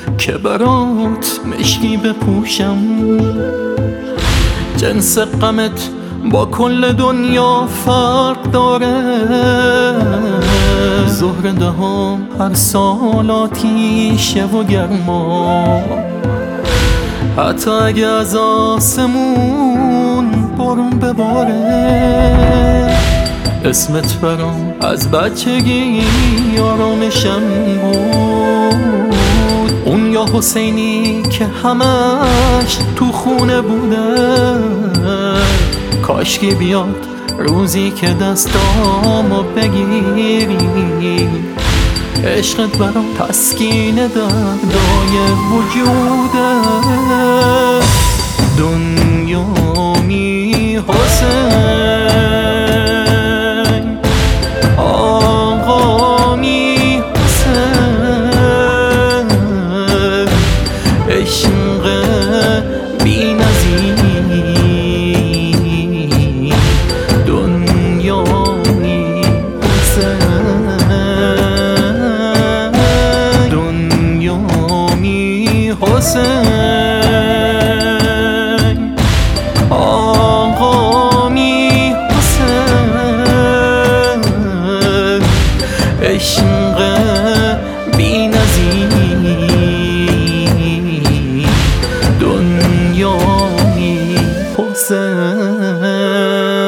که برات مشکی بپوشم. جنس غمت با کل دنیا فرق داره، زهر دهام هر سال آتیشه و گرما. حتی اگه از آسمون بارون بباره، اسمت برام از بچگی آرامشم بود. اون یا حسینی که همش تو خونه بوده، کاشکی بیاد روزی که دستامو بگیری. عشقت برام تسکین دردای وجوده. دنیامی حسین، آقامی حسین، عشق بی نظیر. دنیامی حسین، دنیامی حسین، آقامی حسین، عشق بی نظیر. دنیامی حسین.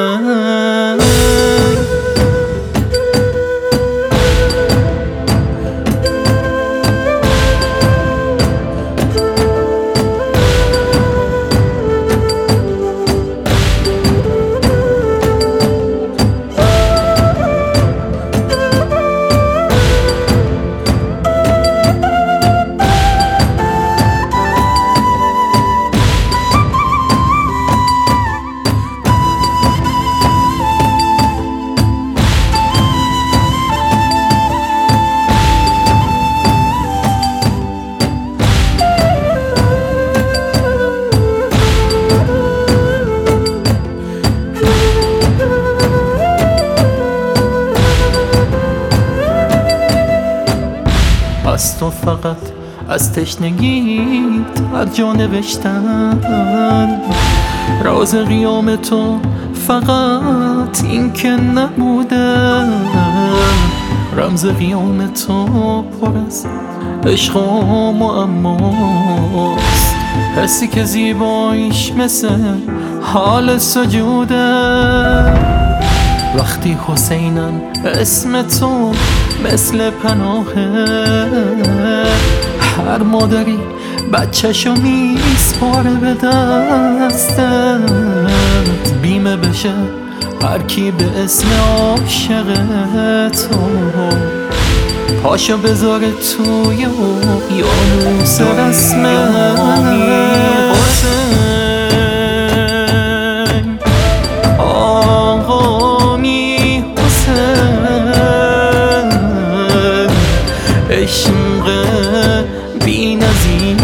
از تو فقط از تشنگیت هر جا نوشتن، راز قیام تو فقط این که نبوده. رمز قیام تو پر از عشق و معماست، حسی که زیباییش مثل حال سجوده. وقتی حسینم اسم تو مثل پناهه، هر مادری بچه‌شو میسپاره به دستت. بیمه بشه هر کی به اسم عاشق تو، پاشو بذاره توی اقیانوس رسمت. عشق بی نظیر.